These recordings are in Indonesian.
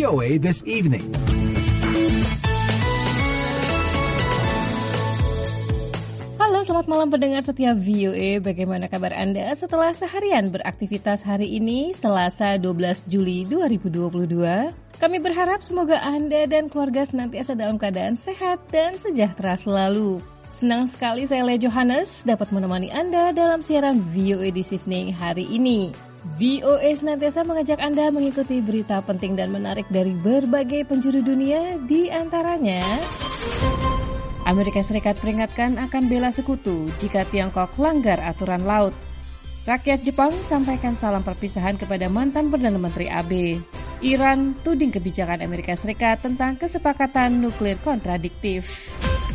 VOA This Evening. Halo, selamat malam pendengar setia VOA. Bagaimana kabar Anda setelah seharian beraktivitas hari ini, Selasa 12 Juli 2022? Kami berharap semoga Anda dan keluarga senantiasa dalam keadaan sehat dan sejahtera selalu. Senang sekali saya Lea Johannes dapat menemani Anda dalam siaran VOA This Evening hari ini. VOA senantiasa mengajak Anda mengikuti berita penting dan menarik dari berbagai penjuru dunia, di antaranya Amerika Serikat peringatkan akan bela sekutu jika Tiongkok langgar aturan laut. Rakyat Jepang sampaikan salam perpisahan kepada mantan Perdana Menteri Abe. Iran tuding kebijakan Amerika Serikat tentang kesepakatan nuklir kontradiktif.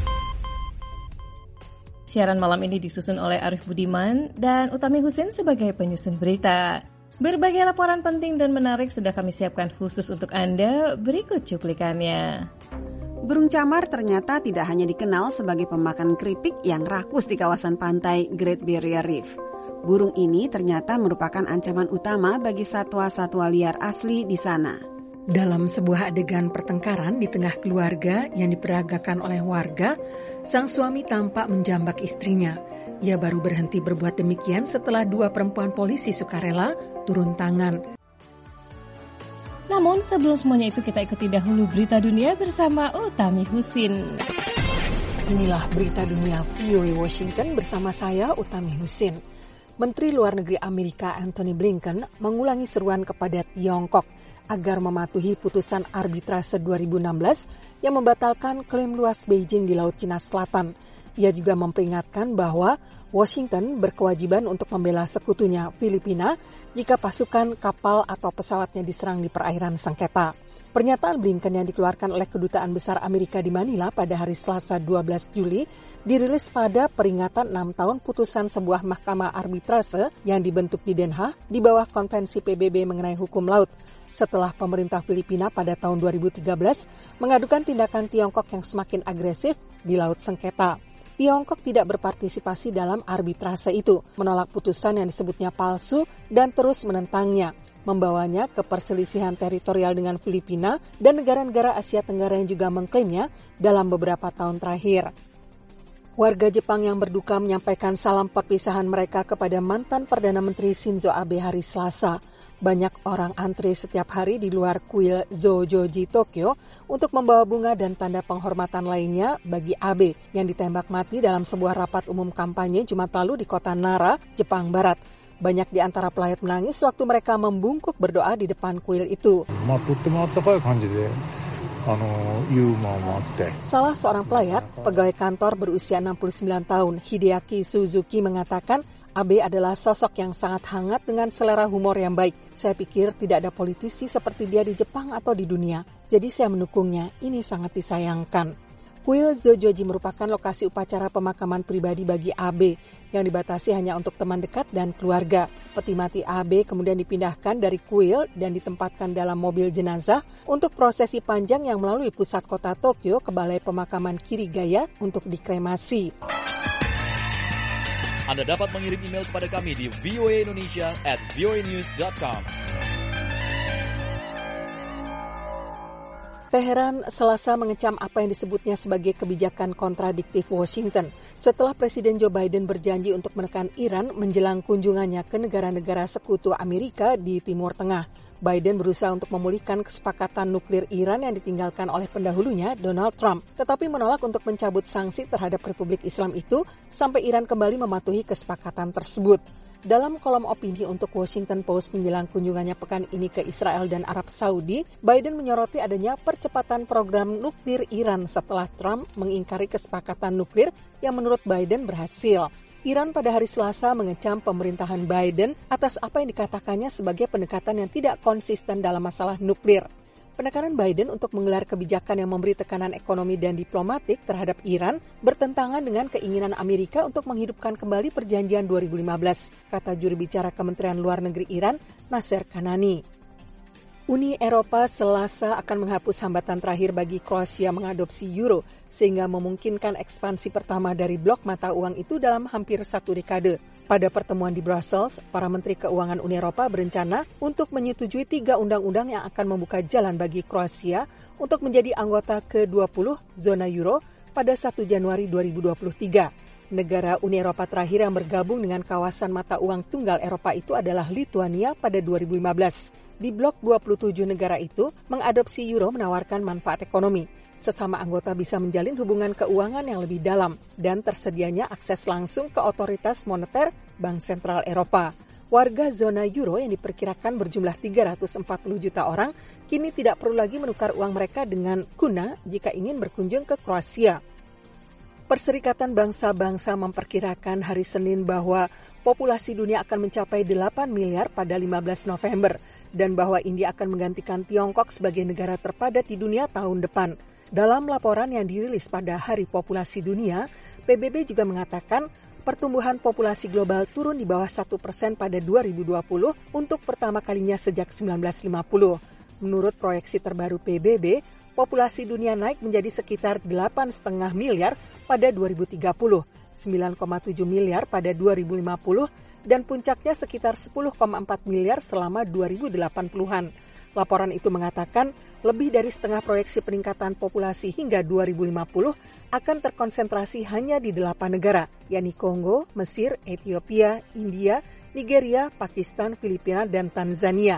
Siaran malam ini disusun oleh Arif Budiman dan Utami Husin sebagai penyusun berita. Berbagai laporan penting dan menarik sudah kami siapkan khusus untuk Anda, berikut cuplikannya. Burung camar ternyata tidak hanya dikenal sebagai pemakan keripik yang rakus di kawasan pantai Great Barrier Reef. Burung ini ternyata merupakan ancaman utama bagi satwa-satwa liar asli di sana. Dalam sebuah adegan pertengkaran di tengah keluarga yang diperagakan oleh warga, sang suami tampak menjambak istrinya. Ia baru berhenti berbuat demikian setelah dua perempuan polisi sukarela turun tangan. Namun sebelum semuanya itu kita ikuti dahulu berita dunia bersama Utami Husin. Inilah berita dunia VOA Washington bersama saya Utami Husin. Menteri Luar Negeri Amerika Antony Blinken mengulangi seruan kepada Tiongkok agar mematuhi putusan arbitrase 2016 yang membatalkan klaim luas Beijing di Laut Cina Selatan. Ia juga memperingatkan bahwa Washington berkewajiban untuk membela sekutunya Filipina jika pasukan, kapal, atau pesawatnya diserang di perairan sengketa. Pernyataan Blinken yang dikeluarkan oleh Kedutaan Besar Amerika di Manila pada hari Selasa 12 Juli dirilis pada peringatan 6 tahun putusan sebuah mahkamah arbitrase yang dibentuk di Den Haag di bawah Konvensi PBB mengenai hukum laut setelah pemerintah Filipina pada tahun 2013 mengadukan tindakan Tiongkok yang semakin agresif di Laut Sengketa. Tiongkok tidak berpartisipasi dalam arbitrase itu, menolak putusan yang disebutnya palsu dan terus menentangnya, membawanya ke perselisihan teritorial dengan Filipina dan negara-negara Asia Tenggara yang juga mengklaimnya dalam beberapa tahun terakhir. Warga Jepang yang berduka menyampaikan salam perpisahan mereka kepada mantan Perdana Menteri Shinzo Abe hari Selasa. Banyak orang antre setiap hari di luar kuil Zojoji Tokyo untuk membawa bunga dan tanda penghormatan lainnya bagi Abe yang ditembak mati dalam sebuah rapat umum kampanye Jumat lalu di kota Nara, Jepang Barat. Banyak di antara pelayat menangis waktu mereka membungkuk berdoa di depan kuil itu. Salah seorang pelayat, pegawai kantor berusia 69 tahun, Hideaki Suzuki mengatakan, Abe adalah sosok yang sangat hangat dengan selera humor yang baik. Saya pikir tidak ada politisi seperti dia di Jepang atau di dunia. Jadi saya mendukungnya. Ini sangat disayangkan. Kuil Zojoji merupakan lokasi upacara pemakaman pribadi bagi Abe yang dibatasi hanya untuk teman dekat dan keluarga. Peti mati Abe kemudian dipindahkan dari kuil dan ditempatkan dalam mobil jenazah untuk prosesi panjang yang melalui pusat kota Tokyo ke Balai Pemakaman Kirigaya untuk dikremasi. Anda dapat mengirim email kepada kami di voaindonesia@voanews.com. Teheran Selasa mengecam apa yang disebutnya sebagai kebijakan kontradiktif Washington setelah Presiden Joe Biden berjanji untuk menekan Iran menjelang kunjungannya ke negara-negara sekutu Amerika di Timur Tengah. Biden berusaha untuk memulihkan kesepakatan nuklir Iran yang ditinggalkan oleh pendahulunya, Donald Trump, tetapi menolak untuk mencabut sanksi terhadap Republik Islam itu sampai Iran kembali mematuhi kesepakatan tersebut. Dalam kolom opini untuk Washington Post menjelang kunjungannya pekan ini ke Israel dan Arab Saudi, Biden menyoroti adanya percepatan program nuklir Iran setelah Trump mengingkari kesepakatan nuklir yang menurut Biden berhasil. Iran pada hari Selasa mengecam pemerintahan Biden atas apa yang dikatakannya sebagai pendekatan yang tidak konsisten dalam masalah nuklir. Penekanan Biden untuk menggelar kebijakan yang memberi tekanan ekonomi dan diplomatik terhadap Iran bertentangan dengan keinginan Amerika untuk menghidupkan kembali perjanjian 2015, kata juru bicara Kementerian Luar Negeri Iran, Nasser Kanani. Uni Eropa Selasa akan menghapus hambatan terakhir bagi Kroasia mengadopsi euro, sehingga memungkinkan ekspansi pertama dari blok mata uang itu dalam hampir 1 dekade. Pada pertemuan di Brussels, para Menteri Keuangan Uni Eropa berencana untuk menyetujui 3 undang-undang yang akan membuka jalan bagi Kroasia untuk menjadi anggota ke-20 zona euro pada 1 Januari 2023. Negara Uni Eropa terakhir yang bergabung dengan kawasan mata uang tunggal Eropa itu adalah Lituania pada 2015. Di blok 27 negara itu, mengadopsi euro menawarkan manfaat ekonomi. Sesama anggota bisa menjalin hubungan keuangan yang lebih dalam dan tersedianya akses langsung ke otoritas moneter Bank Sentral Eropa. Warga zona euro yang diperkirakan berjumlah 340 juta orang kini tidak perlu lagi menukar uang mereka dengan kuna jika ingin berkunjung ke Kroasia. Perserikatan Bangsa-Bangsa memperkirakan hari Senin bahwa populasi dunia akan mencapai 8 miliar pada 15 November dan bahwa India akan menggantikan Tiongkok sebagai negara terpadat di dunia tahun depan. Dalam laporan yang dirilis pada Hari Populasi Dunia, PBB juga mengatakan pertumbuhan populasi global turun di bawah 1% pada 2020 untuk pertama kalinya sejak 1950. Menurut proyeksi terbaru PBB, populasi dunia naik menjadi sekitar 8,5 miliar pada 2030, 9,7 miliar pada 2050, dan puncaknya sekitar 10,4 miliar selama 2080-an. Laporan itu mengatakan lebih dari setengah proyeksi peningkatan populasi hingga 2050 akan terkonsentrasi hanya di 8 negara, yakni Kongo, Mesir, Ethiopia, India, Nigeria, Pakistan, Filipina, dan Tanzania.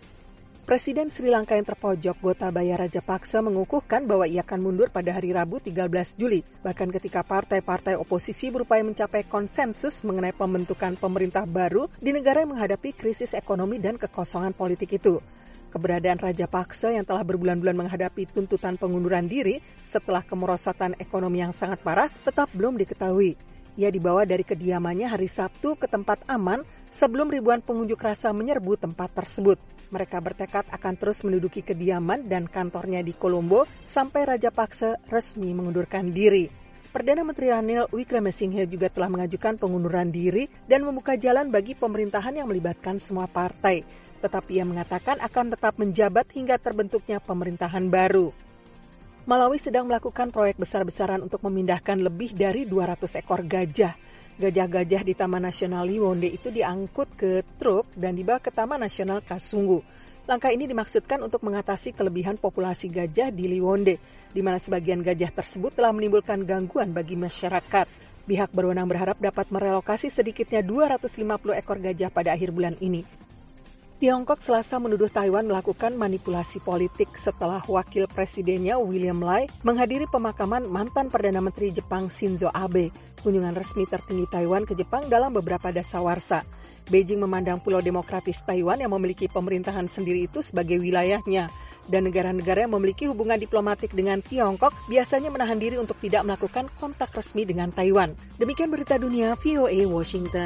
Presiden Sri Lanka yang terpojok Gotabaya Rajapaksa mengukuhkan bahwa ia akan mundur pada hari Rabu 13 Juli, bahkan ketika partai-partai oposisi berupaya mencapai konsensus mengenai pembentukan pemerintah baru di negara yang menghadapi krisis ekonomi dan kekosongan politik itu. Keberadaan Rajapaksa yang telah berbulan-bulan menghadapi tuntutan pengunduran diri setelah kemerosotan ekonomi yang sangat parah tetap belum diketahui. Ia dibawa dari kediamannya hari Sabtu ke tempat aman sebelum ribuan pengunjuk rasa menyerbu tempat tersebut. Mereka bertekad akan terus menduduki kediaman dan kantornya di Colombo sampai Rajapaksa resmi mengundurkan diri. Perdana Menteri Ranil Wickremesinghe juga telah mengajukan pengunduran diri dan membuka jalan bagi pemerintahan yang melibatkan semua partai. Tetapi ia mengatakan akan tetap menjabat hingga terbentuknya pemerintahan baru. Malawi sedang melakukan proyek besar-besaran untuk memindahkan lebih dari 200 ekor gajah. Gajah-gajah di Taman Nasional Liwonde itu diangkut ke truk dan dibawa ke Taman Nasional Kasungu. Langkah ini dimaksudkan untuk mengatasi kelebihan populasi gajah di Liwonde, di mana sebagian gajah tersebut telah menimbulkan gangguan bagi masyarakat. Pihak berwenang berharap dapat merelokasi sedikitnya 250 ekor gajah pada akhir bulan ini. Tiongkok Selasa menuduh Taiwan melakukan manipulasi politik setelah wakil presidennya William Lai menghadiri pemakaman mantan Perdana Menteri Jepang Shinzo Abe. Kunjungan resmi tertinggi Taiwan ke Jepang dalam beberapa dasawarsa. Beijing memandang Pulau Demokratis Taiwan yang memiliki pemerintahan sendiri itu sebagai wilayahnya. Dan negara-negara yang memiliki hubungan diplomatik dengan Tiongkok biasanya menahan diri untuk tidak melakukan kontak resmi dengan Taiwan. Demikian berita dunia VOA Washington.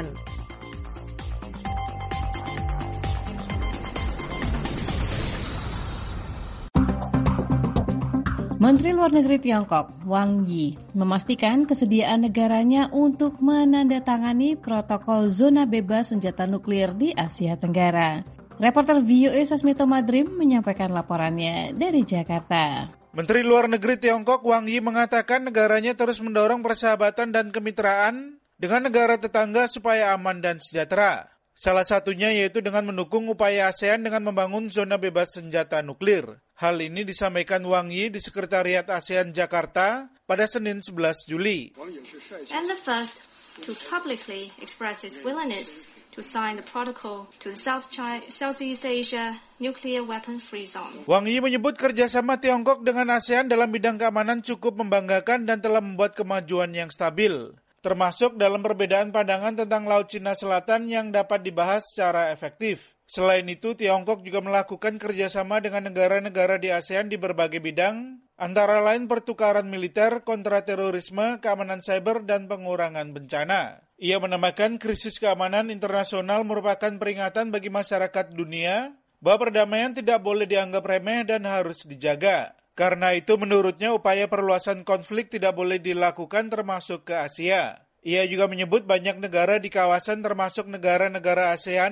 Menteri Luar Negeri Tiongkok, Wang Yi, memastikan kesediaan negaranya untuk menandatangani protokol zona bebas senjata nuklir di Asia Tenggara. Reporter VOA Sasmito Madrim menyampaikan laporannya dari Jakarta. Menteri Luar Negeri Tiongkok, Wang Yi, mengatakan negaranya terus mendorong persahabatan dan kemitraan dengan negara tetangga supaya aman dan sejahtera. Salah satunya yaitu dengan mendukung upaya ASEAN dengan membangun zona bebas senjata nuklir. Hal ini disampaikan Wang Yi di Sekretariat ASEAN Jakarta pada Senin 11 Juli. And the first to publicly express its willingness to sign the protocol to the Southeast Asia Nuclear Weapon Free Zone. Wang Yi menyebut kerjasama Tiongkok dengan ASEAN dalam bidang keamanan cukup membanggakan dan telah membuat kemajuan yang stabil, termasuk dalam perbedaan pandangan tentang Laut Cina Selatan yang dapat dibahas secara efektif. Selain itu, Tiongkok juga melakukan kerjasama dengan negara-negara di ASEAN di berbagai bidang, antara lain pertukaran militer, kontraterorisme, keamanan cyber, dan pengurangan bencana. Ia menambahkan krisis keamanan internasional merupakan peringatan bagi masyarakat dunia bahwa perdamaian tidak boleh dianggap remeh dan harus dijaga. Karena itu, menurutnya upaya perluasan konflik tidak boleh dilakukan termasuk ke Asia. Ia juga menyebut banyak negara di kawasan termasuk negara-negara ASEAN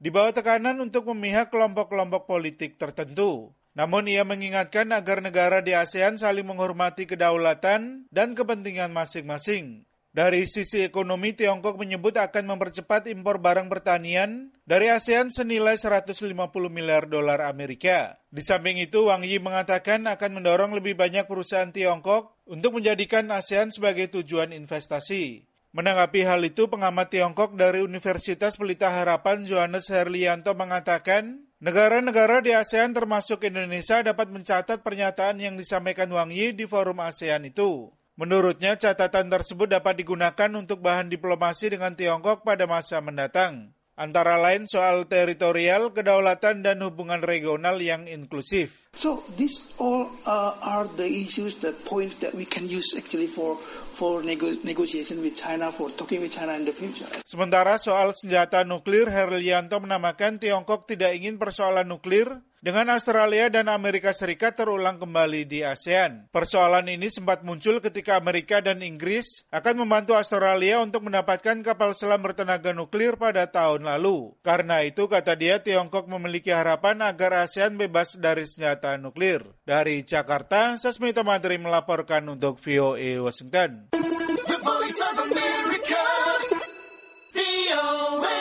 di bawah tekanan untuk memihak kelompok-kelompok politik tertentu. Namun ia mengingatkan agar negara di ASEAN saling menghormati kedaulatan dan kepentingan masing-masing. Dari sisi ekonomi, Tiongkok menyebut akan mempercepat impor barang pertanian dari ASEAN senilai 150 miliar dolar Amerika. Di samping itu, Wang Yi mengatakan akan mendorong lebih banyak perusahaan Tiongkok untuk menjadikan ASEAN sebagai tujuan investasi. Menanggapi hal itu, pengamat Tiongkok dari Universitas Pelita Harapan Johannes Herlianto mengatakan, negara-negara di ASEAN termasuk Indonesia dapat mencatat pernyataan yang disampaikan Wang Yi di forum ASEAN itu. Menurutnya, catatan tersebut dapat digunakan untuk bahan diplomasi dengan Tiongkok pada masa mendatang. Antara lain soal teritorial, kedaulatan, dan hubungan regional yang inklusif. So these all are the issues, the points that we can use actually for negotiation with China, for talking with China in the future. Sementara soal senjata nuklir, Herlianto menamakan Tiongkok tidak ingin persoalan nuklir dengan Australia dan Amerika Serikat terulang kembali di ASEAN. Persoalan ini sempat muncul ketika Amerika dan Inggris akan membantu Australia untuk mendapatkan kapal selam bertenaga nuklir pada tahun lalu. Karena itu, kata dia, Tiongkok memiliki harapan agar ASEAN bebas dari senjata nuklir. Dari Jakarta, Sasmita Madri melaporkan untuk VOA Washington. The Voice of America, VOA.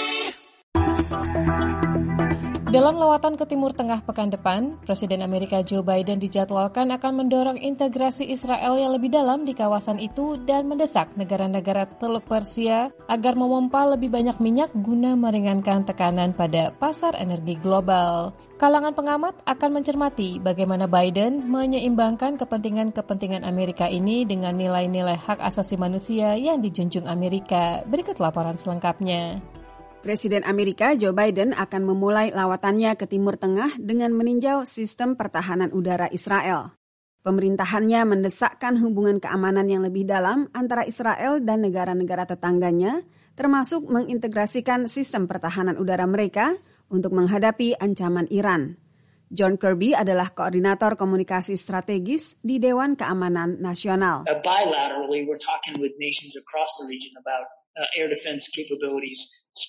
Dalam lawatan ke Timur Tengah pekan depan, Presiden Amerika Joe Biden dijadwalkan akan mendorong integrasi Israel yang lebih dalam di kawasan itu dan mendesak negara-negara Teluk Persia agar memompa lebih banyak minyak guna meringankan tekanan pada pasar energi global. Kalangan pengamat akan mencermati bagaimana Biden menyeimbangkan kepentingan-kepentingan Amerika ini dengan nilai-nilai hak asasi manusia yang dijunjung Amerika. Berikut laporan selengkapnya. Presiden Amerika Joe Biden akan memulai lawatannya ke Timur Tengah dengan meninjau sistem pertahanan udara Israel. Pemerintahannya mendesakkan hubungan keamanan yang lebih dalam antara Israel dan negara-negara tetangganya, termasuk mengintegrasikan sistem pertahanan udara mereka untuk menghadapi ancaman Iran. John Kirby adalah koordinator komunikasi strategis di Dewan Keamanan Nasional. Bilaterally, we're talking with nations across the region about air defense capabilities.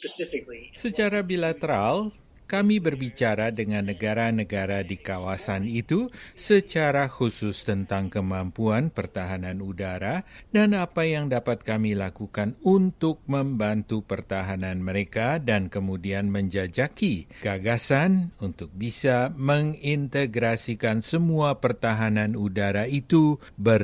Secara bilateral, kami berbicara dengan negara-negara di kawasan itu secara khusus tentang kemampuan pertahanan udara dan apa yang dapat kami lakukan untuk membantu pertahanan mereka dan kemudian menjajaki gagasan untuk bisa mengintegrasikan semua pertahanan udara itu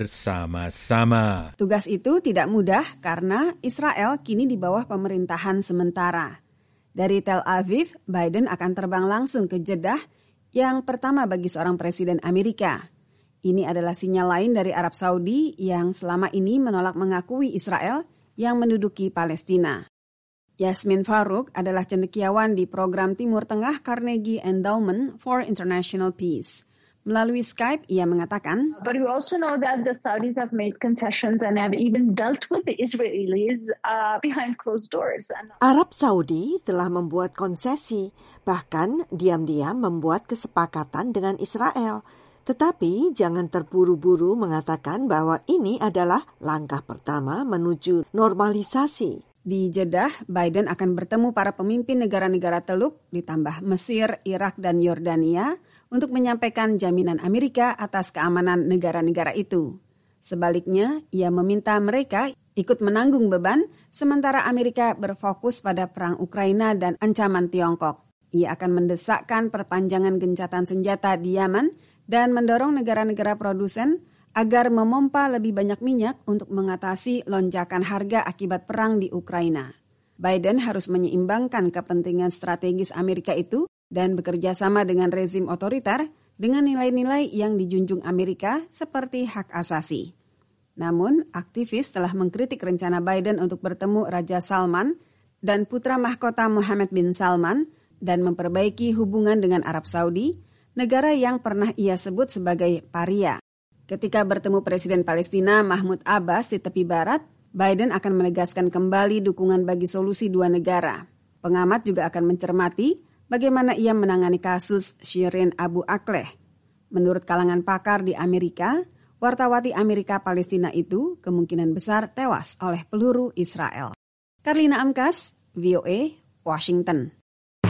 bersama-sama. Tugas itu tidak mudah karena Israel kini di bawah pemerintahan sementara. Dari Tel Aviv, Biden akan terbang langsung ke Jeddah, yang pertama bagi seorang presiden Amerika. Ini adalah sinyal lain dari Arab Saudi yang selama ini menolak mengakui Israel yang menduduki Palestina. Yasmin Farouk adalah cendekiawan di program Timur Tengah Carnegie Endowment for International Peace. Melalui Skype, ia mengatakan, But we also know that the Saudis have made concessions and have even dealt with the Israelis behind closed doors. Arab Saudi telah membuat konsesi, bahkan diam-diam membuat kesepakatan dengan Israel. Tetapi jangan terburu-buru mengatakan bahwa ini adalah langkah pertama menuju normalisasi. Di Jeddah, Biden akan bertemu para pemimpin negara-negara Teluk, ditambah Mesir, Irak, dan Yordania, untuk menyampaikan jaminan Amerika atas keamanan negara-negara itu. Sebaliknya, ia meminta mereka ikut menanggung beban, sementara Amerika berfokus pada perang Ukraina dan ancaman Tiongkok. Ia akan mendesakkan perpanjangan gencatan senjata di Yaman dan mendorong negara-negara produsen agar memompa lebih banyak minyak untuk mengatasi lonjakan harga akibat perang di Ukraina. Biden harus menyeimbangkan kepentingan strategis Amerika itu dan bekerja sama dengan rezim otoriter dengan nilai-nilai yang dijunjung Amerika seperti hak asasi. Namun, aktivis telah mengkritik rencana Biden untuk bertemu Raja Salman dan putra mahkota Mohammed bin Salman dan memperbaiki hubungan dengan Arab Saudi, negara yang pernah ia sebut sebagai paria. Ketika bertemu Presiden Palestina Mahmud Abbas di tepi barat, Biden akan menegaskan kembali dukungan bagi solusi dua negara. Pengamat juga akan mencermati bagaimana ia menangani kasus Shirin Abu Akleh. Menurut kalangan pakar di Amerika, wartawati Amerika Palestina itu kemungkinan besar tewas oleh peluru Israel. Karlina Amkas, VOA, Washington.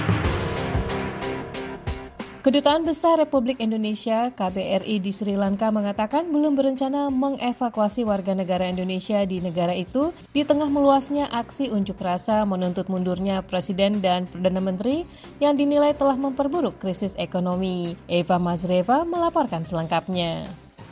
Kedutaan Besar Republik Indonesia KBRI di Sri Lanka mengatakan belum berencana mengevakuasi warga negara Indonesia di negara itu di tengah meluasnya aksi unjuk rasa menuntut mundurnya Presiden dan Perdana Menteri yang dinilai telah memperburuk krisis ekonomi. Eva Mazreva melaporkan selengkapnya.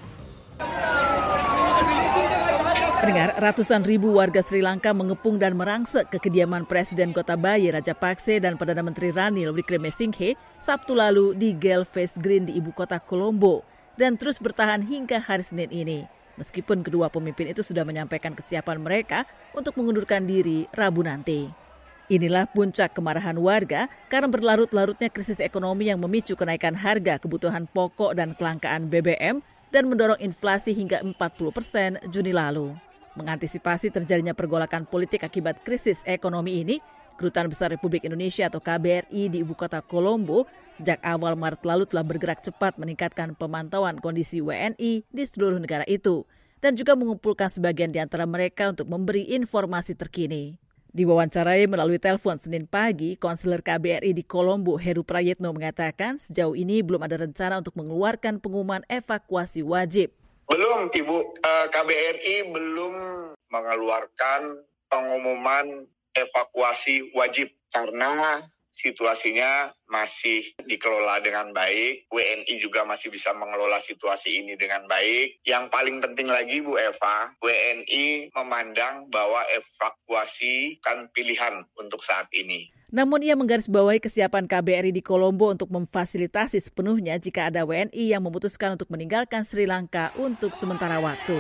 Pendengar, ratusan ribu warga Sri Lanka mengepung dan merangsek ke kediaman Presiden Gotabaya Rajapakse dan Perdana Menteri Ranil Wickremesinghe Sabtu lalu di Gelfes Green di ibu kota Colombo dan terus bertahan hingga hari Senin ini. Meskipun kedua pemimpin itu sudah menyampaikan kesiapan mereka untuk mengundurkan diri Rabu nanti. Inilah puncak kemarahan warga karena berlarut-larutnya krisis ekonomi yang memicu kenaikan harga kebutuhan pokok dan kelangkaan BBM dan mendorong inflasi hingga 40% Juni lalu. Mengantisipasi terjadinya pergolakan politik akibat krisis ekonomi ini, Kedutaan Besar Republik Indonesia atau KBRI di ibu kota Colombo sejak awal Maret lalu telah bergerak cepat meningkatkan pemantauan kondisi WNI di seluruh negara itu dan juga mengumpulkan sebagian di antara mereka untuk memberi informasi terkini. Diwawancarai melalui telepon Senin pagi, konselor KBRI di Colombo Heru Prayitno mengatakan sejauh ini belum ada rencana untuk mengeluarkan pengumuman evakuasi wajib. Belum, Ibu. KBRI belum mengeluarkan pengumuman evakuasi wajib karena situasinya masih dikelola dengan baik. WNI juga masih bisa mengelola situasi ini dengan baik. Yang paling penting lagi, Bu Eva, WNI memandang bahwa evakuasi kan pilihan untuk saat ini. Namun ia menggarisbawahi kesiapan KBRI di Colombo untuk memfasilitasi sepenuhnya jika ada WNI yang memutuskan untuk meninggalkan Sri Lanka untuk sementara waktu.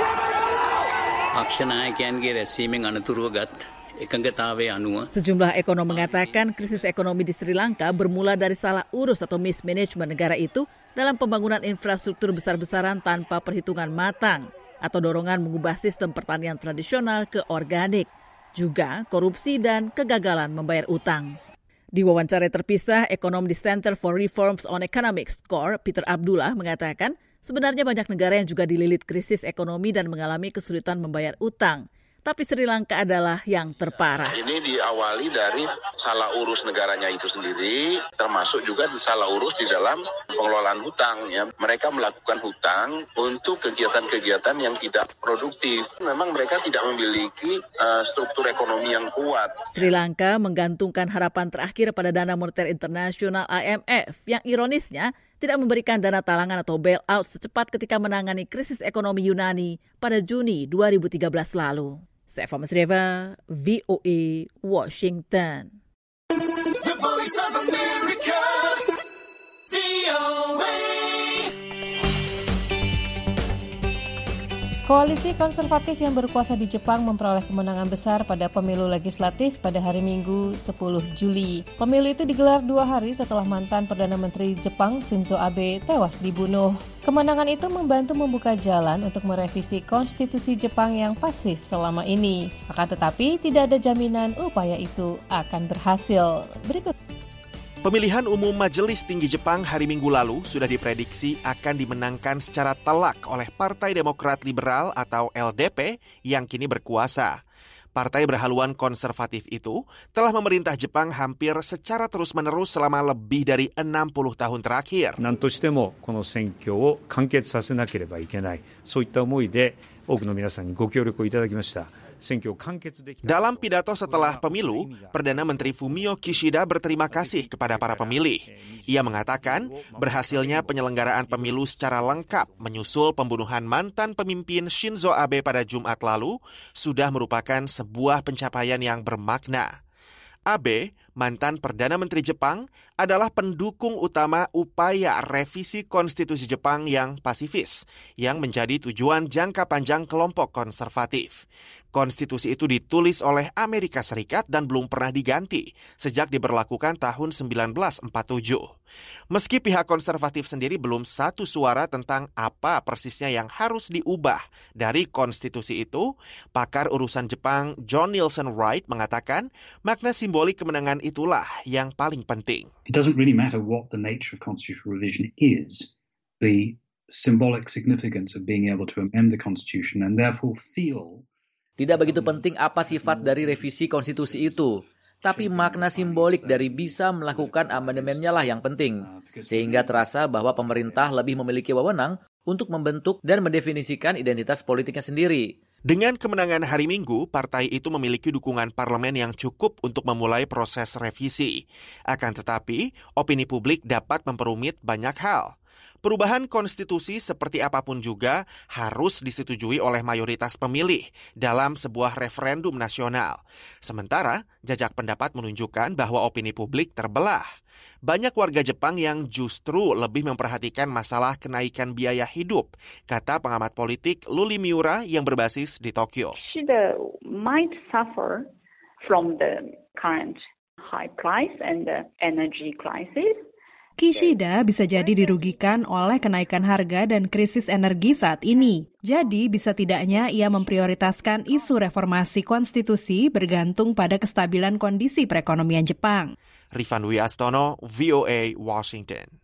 Sejumlah ekonom mengatakan krisis ekonomi di Sri Lanka bermula dari salah urus atau mismanagement negara itu dalam pembangunan infrastruktur besar-besaran tanpa perhitungan matang atau dorongan mengubah sistem pertanian tradisional ke organik. Juga korupsi dan kegagalan membayar utang. Di wawancara terpisah, ekonom di Center for Reforms on Economics SCORE, Peter Abdullah mengatakan sebenarnya banyak negara yang juga dililit krisis ekonomi dan mengalami kesulitan membayar utang. Tapi Sri Lanka adalah yang terparah. Ini diawali dari salah urus negaranya itu sendiri, termasuk juga salah urus di dalam pengelolaan hutang. Ya. Mereka melakukan hutang untuk kegiatan-kegiatan yang tidak produktif. Memang mereka tidak memiliki struktur ekonomi yang kuat. Sri Lanka menggantungkan harapan terakhir pada Dana Moneter Internasional IMF yang ironisnya tidak memberikan dana talangan atau bailout secepat ketika menangani krisis ekonomi Yunani pada Juni 2013 lalu. Eva Mazreva, VOA, Washington. The Voice of America, VOA. Koalisi konservatif yang berkuasa di Jepang memperoleh kemenangan besar pada pemilu legislatif pada hari Minggu 10 Juli. Pemilu itu digelar 2 hari setelah mantan Perdana Menteri Jepang Shinzo Abe tewas dibunuh. Kemenangan itu membantu membuka jalan untuk merevisi konstitusi Jepang yang pasif selama ini. Akan tetapi tidak ada jaminan upaya itu akan berhasil. Berikut. Pemilihan umum Majelis Tinggi Jepang hari Minggu lalu sudah diprediksi akan dimenangkan secara telak oleh Partai Demokrat Liberal atau LDP yang kini berkuasa. Partai berhaluan konservatif itu telah memerintah Jepang hampir secara terus-menerus selama lebih dari 60 tahun terakhir. 何としてもこの選挙を完結させなければいけない。そういった思いで多くの皆さんにご協力をいただきました。 Dalam pidato setelah pemilu, Perdana Menteri Fumio Kishida berterima kasih kepada para pemilih. Ia mengatakan berhasilnya penyelenggaraan pemilu secara lengkap menyusul pembunuhan mantan pemimpin Shinzo Abe pada Jumat lalu sudah merupakan sebuah pencapaian yang bermakna. Abe, mantan Perdana Menteri Jepang, adalah pendukung utama upaya revisi konstitusi Jepang yang pasifis, yang menjadi tujuan jangka panjang kelompok konservatif. Konstitusi itu ditulis oleh Amerika Serikat dan belum pernah diganti sejak diberlakukan tahun 1947. Meski pihak konservatif sendiri belum satu suara tentang apa persisnya yang harus diubah dari konstitusi itu, pakar urusan Jepang John Nielsen Wright mengatakan makna simbolik kemenangan itulah yang paling penting. It doesn't really matter what the nature of constitutional revision is. The symbolic significance of being able to amend the constitution and therefore feel. Tidak begitu penting apa sifat dari revisi konstitusi itu. tapi makna simbolik dari bisa melakukan amandemennya lah yang penting. Sehingga terasa bahwa pemerintah lebih memiliki wewenang untuk membentuk dan mendefinisikan identitas politiknya sendiri. Dengan kemenangan hari Minggu, partai itu memiliki dukungan parlemen yang cukup untuk memulai proses revisi. Akan tetapi, opini publik dapat memperumit banyak hal. Perubahan konstitusi seperti apapun juga harus disetujui oleh mayoritas pemilih dalam sebuah referendum nasional. Sementara, jajak pendapat menunjukkan bahwa opini publik terbelah. Banyak warga Jepang yang justru lebih memperhatikan masalah kenaikan biaya hidup, kata pengamat politik Luli Miura yang berbasis di Tokyo. Kishida might suffer from the current high price and the energy crisis. Kishida bisa jadi dirugikan oleh kenaikan harga dan krisis energi saat ini. Jadi bisa tidaknya ia memprioritaskan isu reformasi konstitusi bergantung pada kestabilan kondisi perekonomian Jepang. Rifan Dwi Astono, VOA, Washington.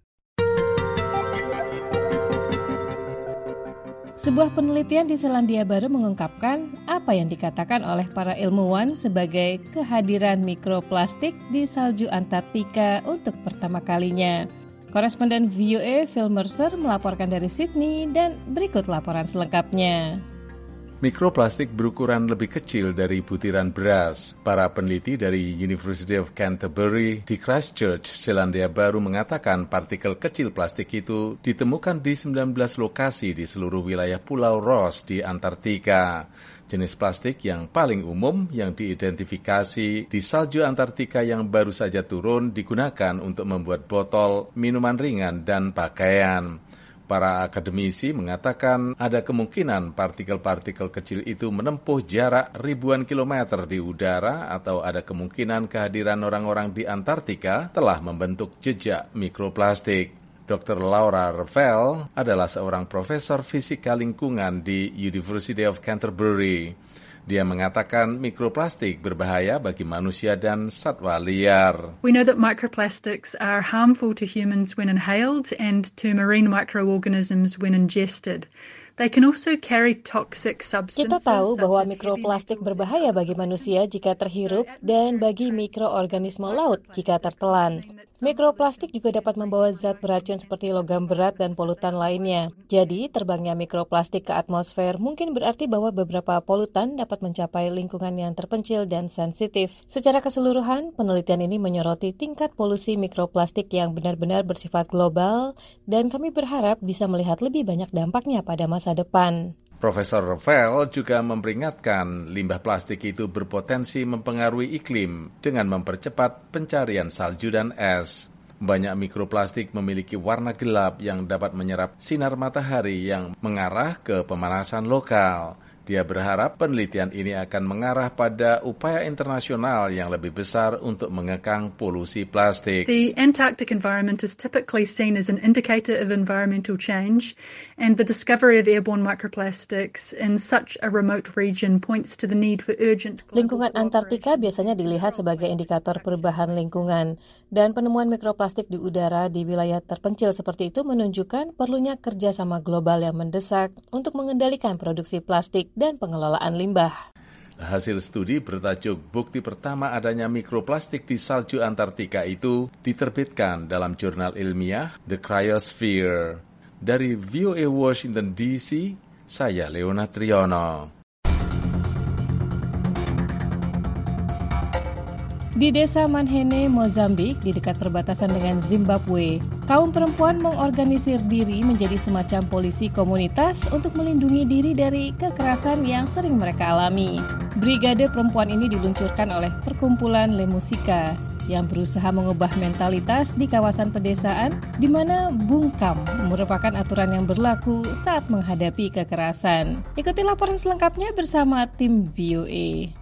Sebuah penelitian di Selandia Baru mengungkapkan apa yang dikatakan oleh para ilmuwan sebagai kehadiran mikroplastik di salju Antartika untuk pertama kalinya. Koresponden VOA Phil Mercer melaporkan dari Sydney dan berikut laporan selengkapnya. Mikroplastik berukuran lebih kecil dari butiran beras. Para peneliti dari University of Canterbury di Christchurch, Selandia Baru mengatakan partikel kecil plastik itu ditemukan di 19 lokasi di seluruh wilayah Pulau Ross di Antartika. Jenis plastik yang paling umum yang diidentifikasi di salju Antartika yang baru saja turun digunakan untuk membuat botol, minuman ringan, dan pakaian. Para akademisi mengatakan ada kemungkinan partikel-partikel kecil itu menempuh jarak ribuan kilometer di udara atau ada kemungkinan kehadiran orang-orang di Antartika telah membentuk jejak mikroplastik. Dr. Laura Ravel adalah seorang profesor fisika lingkungan di University of Canterbury. Dia mengatakan mikroplastik berbahaya bagi manusia dan satwa liar. We know that microplastics are harmful to humans when inhaled and to marine microorganisms when ingested. They can also carry toxic substances. Kita tahu bahwa mikroplastik berbahaya bagi manusia jika terhirup dan bagi mikroorganisme laut jika tertelan. Mikroplastik juga dapat membawa zat beracun seperti logam berat dan polutan lainnya. Jadi, terbangnya mikroplastik ke atmosfer mungkin berarti bahwa beberapa polutan dapat mencapai lingkungan yang terpencil dan sensitif. Secara keseluruhan, penelitian ini menyoroti tingkat polusi mikroplastik yang benar-benar bersifat global dan kami berharap bisa melihat lebih banyak dampaknya pada masa depan. Profesor Ravel juga memperingatkan limbah plastik itu berpotensi mempengaruhi iklim dengan mempercepat pencarian salju dan es. Banyak mikroplastik memiliki warna gelap yang dapat menyerap sinar matahari yang mengarah ke pemanasan lokal. Dia berharap penelitian ini akan mengarah pada upaya internasional yang lebih besar untuk mengekang polusi plastik. The Antarctic environment is typically seen as an indicator of environmental change, and the discovery of airborne microplastics in such a remote region points to the need for urgent. Lingkungan Antartika biasanya dilihat sebagai indikator perubahan lingkungan, dan penemuan mikroplastik di udara di wilayah terpencil seperti itu menunjukkan perlunya kerjasama global yang mendesak untuk mengendalikan produksi plastik dan pengelolaan limbah. Hasil studi bertajuk Bukti Pertama Adanya Mikroplastik di Salju Antartika itu diterbitkan dalam jurnal ilmiah The Cryosphere. Dari VOA Washington DC, saya Leona Triono. Di desa Manhene, Mozambik, di dekat perbatasan dengan Zimbabwe, kaum perempuan mengorganisir diri menjadi semacam polisi komunitas untuk melindungi diri dari kekerasan yang sering mereka alami. Brigade perempuan ini diluncurkan oleh Perkumpulan Lemusika yang berusaha mengubah mentalitas di kawasan pedesaan di mana bungkam merupakan aturan yang berlaku saat menghadapi kekerasan. Ikuti laporan selengkapnya bersama tim VOA.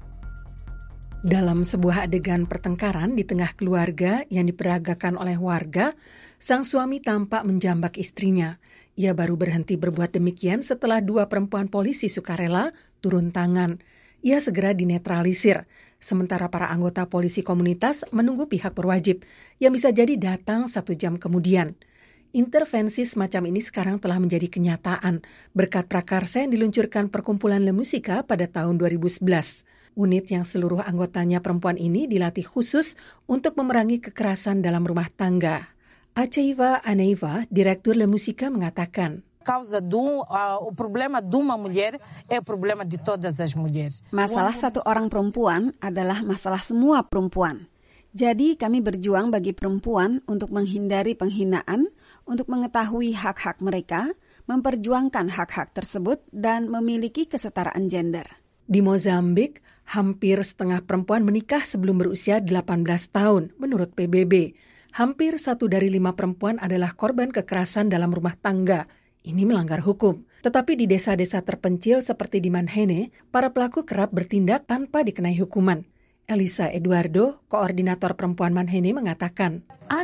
Dalam sebuah adegan pertengkaran di tengah keluarga yang diperagakan oleh warga, sang suami tampak menjambak istrinya. Ia baru berhenti berbuat demikian setelah dua perempuan polisi sukarela turun tangan. Ia segera dinetralisir, sementara para anggota polisi komunitas menunggu pihak berwajib yang bisa jadi datang 1 jam kemudian. Intervensi semacam ini sekarang telah menjadi kenyataan berkat prakarsa yang diluncurkan Perkumpulan Lemusika pada tahun 2011. Unit yang seluruh anggotanya perempuan ini dilatih khusus untuk memerangi kekerasan dalam rumah tangga. Aceiva Aneiva, Direktur Le Musica, mengatakan, masalah satu orang perempuan adalah masalah semua perempuan. Jadi kami berjuang bagi perempuan untuk menghindari penghinaan, untuk mengetahui hak-hak mereka, memperjuangkan hak-hak tersebut, dan memiliki kesetaraan gender. Di Mozambik, hampir setengah perempuan menikah sebelum berusia 18 tahun, menurut PBB. Hampir 1 dari 5 perempuan adalah korban kekerasan dalam rumah tangga. Ini melanggar hukum. Tetapi di desa-desa terpencil seperti di Manhene, para pelaku kerap bertindak tanpa dikenai hukuman. Elisa Eduardo, koordinator perempuan Manhene, mengatakan,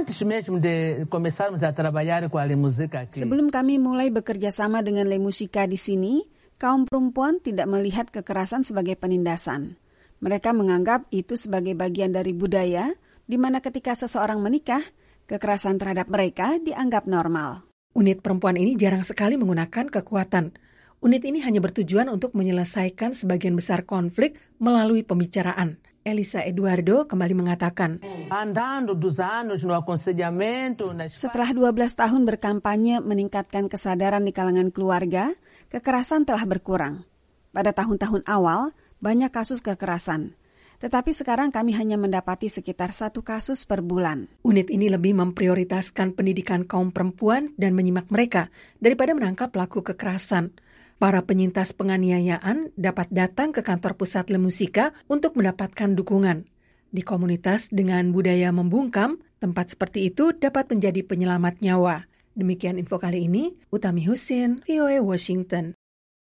sebelum kami mulai bekerja sama dengan Le Musica di sini, kaum perempuan tidak melihat kekerasan sebagai penindasan. Mereka menganggap itu sebagai bagian dari budaya, di mana ketika seseorang menikah, kekerasan terhadap mereka dianggap normal. Unit perempuan ini jarang sekali menggunakan kekuatan. Unit ini hanya bertujuan untuk menyelesaikan sebagian besar konflik melalui pembicaraan. Elisa Eduardo kembali mengatakan, setelah 12 tahun berkampanye meningkatkan kesadaran di kalangan keluarga, kekerasan telah berkurang. Pada tahun-tahun awal, banyak kasus kekerasan. Tetapi sekarang kami hanya mendapati sekitar 1 kasus per bulan. Unit ini lebih memprioritaskan pendidikan kaum perempuan dan menyimak mereka daripada menangkap pelaku kekerasan. Para penyintas penganiayaan dapat datang ke kantor pusat Le Musica untuk mendapatkan dukungan. Di komunitas dengan budaya membungkam, tempat seperti itu dapat menjadi penyelamat nyawa. Demikian info kali ini, Utami Husin, VOA Washington.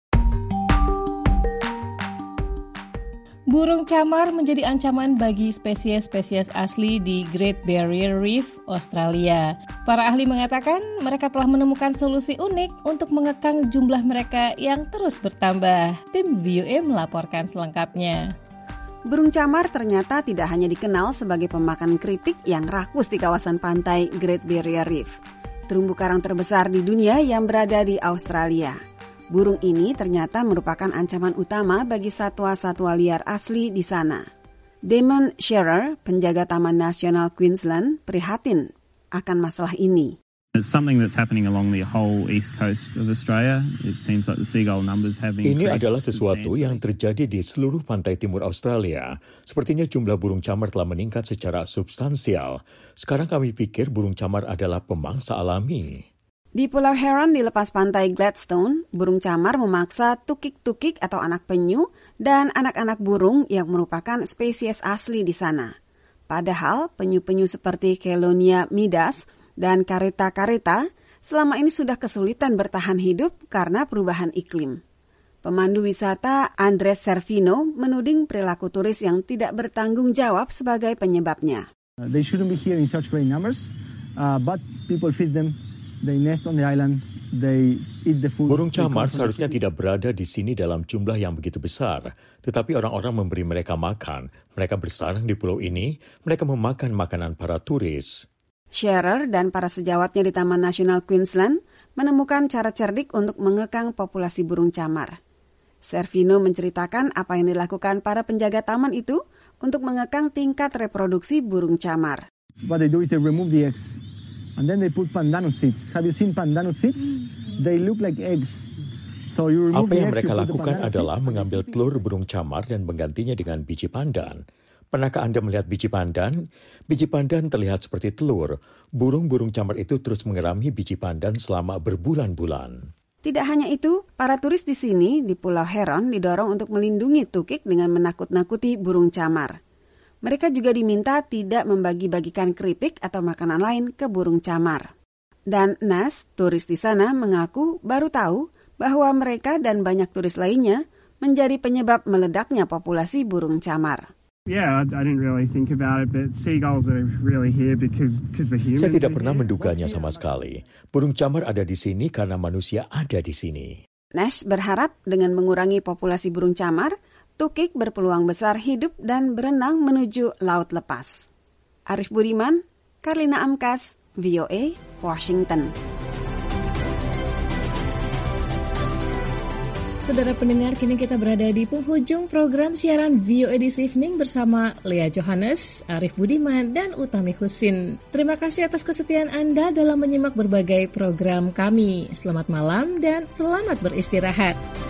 Burung camar menjadi ancaman bagi spesies-spesies asli di Great Barrier Reef, Australia. Para ahli mengatakan mereka telah menemukan solusi unik untuk mengekang jumlah mereka yang terus bertambah. Tim VOA melaporkan selengkapnya. Burung camar ternyata tidak hanya dikenal sebagai pemakan keripik yang rakus di kawasan pantai Great Barrier Reef, terumbu karang terbesar di dunia yang berada di Australia. Burung ini ternyata merupakan ancaman utama bagi satwa-satwa liar asli di sana. Damon Shearer, penjaga Taman Nasional Queensland, prihatin akan masalah ini. It's something that's happening along the whole east coast of Australia. It seems like the seagull numbers have increased. Ini adalah sesuatu yang terjadi di seluruh pantai timur Australia. Sepertinya jumlah burung camar telah meningkat secara substansial. Sekarang kami pikir burung camar adalah pemangsa alami. Di Pulau Heron di lepas pantai Gladstone, burung camar memaksa tukik-tukik atau anak penyu dan anak-anak burung yang merupakan spesies asli di sana. Padahal penyu-penyu seperti Chelonia midas dan kareta-kareta selama ini sudah kesulitan bertahan hidup karena perubahan iklim. Pemandu wisata Andres Servino menuding perilaku turis yang tidak bertanggung jawab sebagai penyebabnya. They shouldn't be here in such great numbers, but people feed them. They nest on the island. They eat the food. Burung camar seharusnya tidak berada di sini dalam jumlah yang begitu besar, tetapi orang-orang memberi mereka makan. Mereka bersarang di pulau ini, mereka memakan makanan para turis. Shearer dan para sejawatnya di Taman Nasional Queensland menemukan cara cerdik untuk mengekang populasi burung camar. Servino menceritakan apa yang dilakukan para penjaga taman itu untuk mengekang tingkat reproduksi burung camar. What they do is they remove the eggs. And then they put pandanus seeds. Have you seen pandanus seeds? They look like eggs. So you remove Apa yang the eggs, mereka lakukan adalah mengambil telur burung camar dan menggantinya dengan biji pandan. Pernahkah Anda melihat biji pandan? Biji pandan terlihat seperti telur. Burung-burung camar itu terus mengerami biji pandan selama berbulan-bulan. Tidak hanya itu, para turis di sini, di Pulau Heron, didorong untuk melindungi tukik dengan menakut-nakuti burung camar. Mereka juga diminta tidak membagi-bagikan keripik atau makanan lain ke burung camar. Dan Nas, turis di sana, mengaku baru tahu bahwa mereka dan banyak turis lainnya menjadi penyebab meledaknya populasi burung camar. Yeah, I didn't really think about it, but seagulls are really here because the humans. Saya tidak pernah menduganya sama sekali. Burung camar ada di sini karena manusia ada di sini. Nash berharap dengan mengurangi populasi burung camar, tukik berpeluang besar hidup dan berenang menuju laut lepas. Arif Budiman, Karlina Amkas, VOA, Washington. Saudara pendengar, kini kita berada di penghujung program siaran VOA This Evening bersama Lea Johannes, Arif Budiman, dan Utami Husin. Terima kasih atas kesetiaan Anda dalam menyimak berbagai program kami. Selamat malam dan selamat beristirahat.